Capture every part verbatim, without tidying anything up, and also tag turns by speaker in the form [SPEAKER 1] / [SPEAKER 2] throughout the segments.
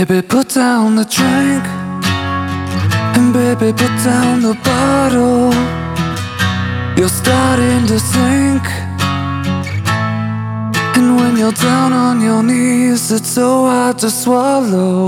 [SPEAKER 1] Baby, put down the drink, and baby, put down the bottle. You're starting to sink, and when you're down on your knees, it's so hard to swallow.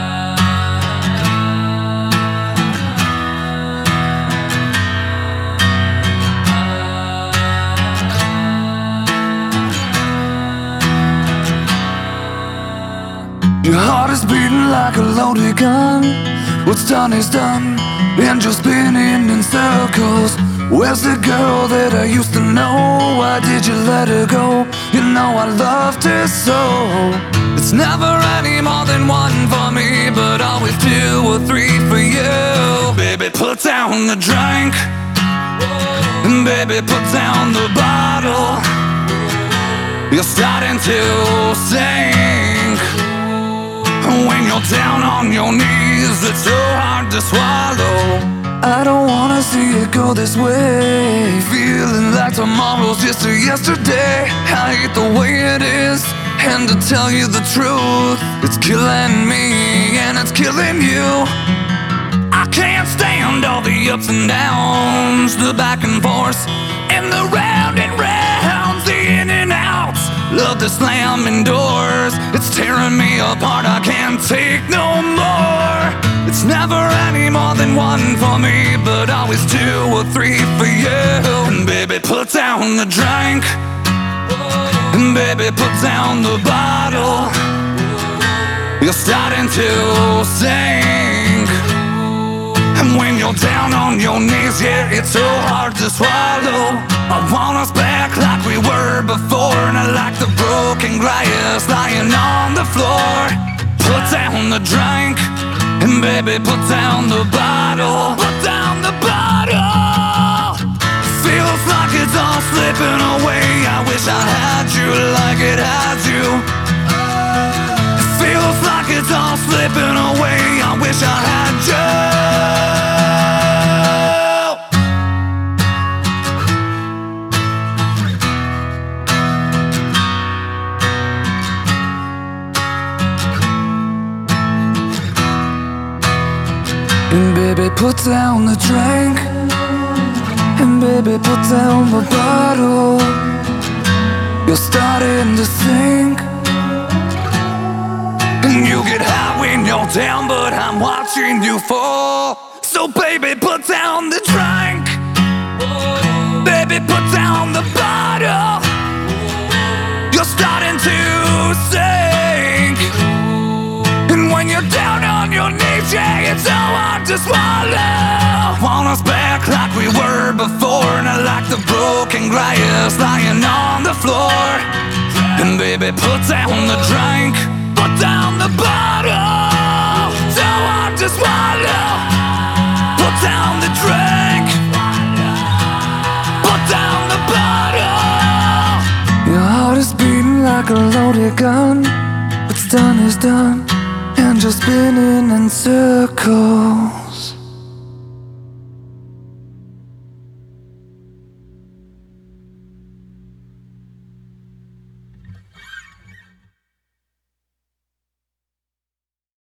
[SPEAKER 1] Your heart is beating like a loaded gun. What's done is done, and you're spinning in circles. Where's the girl that I used to know? Why did you let her go? You know I loved her so. It's never any more than one for me, but always two or three for you. Baby, put down the drink, and baby, put down the bottle. You're starting to sink. When you're down on your knees, it's so hard to swallow. I don't wanna see it go this way, feeling like tomorrow's just a yesterday. I hate the way it is, and to tell you the truth, it's killing me and it's killing you. I can't stand all the ups and downs, the back and forth, and the round and rounds, the in and outs. Love the slamming doors, it's tearing me apart, I can't take no more. It's never any more than one for me, but always two or three for you. And baby, put down the drink, and baby, put down the bottle. You're starting to sink, and when you're down on your knees, yeah, it's so hard to swallow. I want us back like we were before, and I like the broken glass lying on the floor. Put down the drink, and baby, put down the bottle. Put down the bottle. Feels like it's all slipping away. I wish I had you like it had you. Feels like it's all slipping away. I wish I had you. And baby, put down the drink, and baby, put down the bottle. You're starting to sink, and you get high when you're down, but I'm watching you fall. So baby, put down the drink, baby, put down the bottle. You're starting to sink, and when you're down on your knees, yeah, it's so hard to swallow. Want us back like we were before, and I like the broken glass lying on the floor. And baby, put down the drink, put down the bottle. So hard to swallow. Put down the drink, put down the bottle. Your heart is beating like a loaded gun. What's done is done, and you're spinning in circles.